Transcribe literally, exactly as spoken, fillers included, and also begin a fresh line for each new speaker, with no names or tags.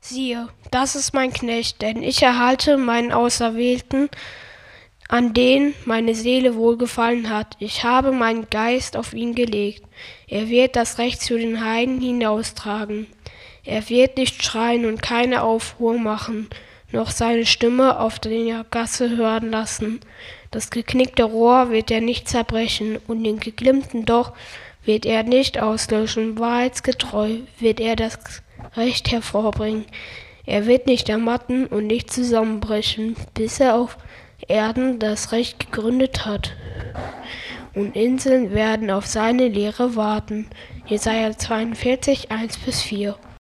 Siehe, das ist mein Knecht, denn ich erhalte meinen Auserwählten, an den meine Seele wohlgefallen hat. Ich habe meinen Geist auf ihn gelegt. Er wird das Recht zu den Heiden hinaustragen. Er wird nicht schreien und keine Aufruhr machen, noch seine Stimme auf der Gasse hören lassen. Das geknickte Rohr wird er nicht zerbrechen, und den geglimmten Docht wird er nicht auslöschen. Wahrheitsgetreu wird er das Recht hervorbringen. Er wird nicht ermatten und nicht zusammenbrechen, bis er auf Erden das Recht gegründet hat. Und Inseln werden auf seine Lehre warten. Jesaja zweiundvierzig, eins bis vier.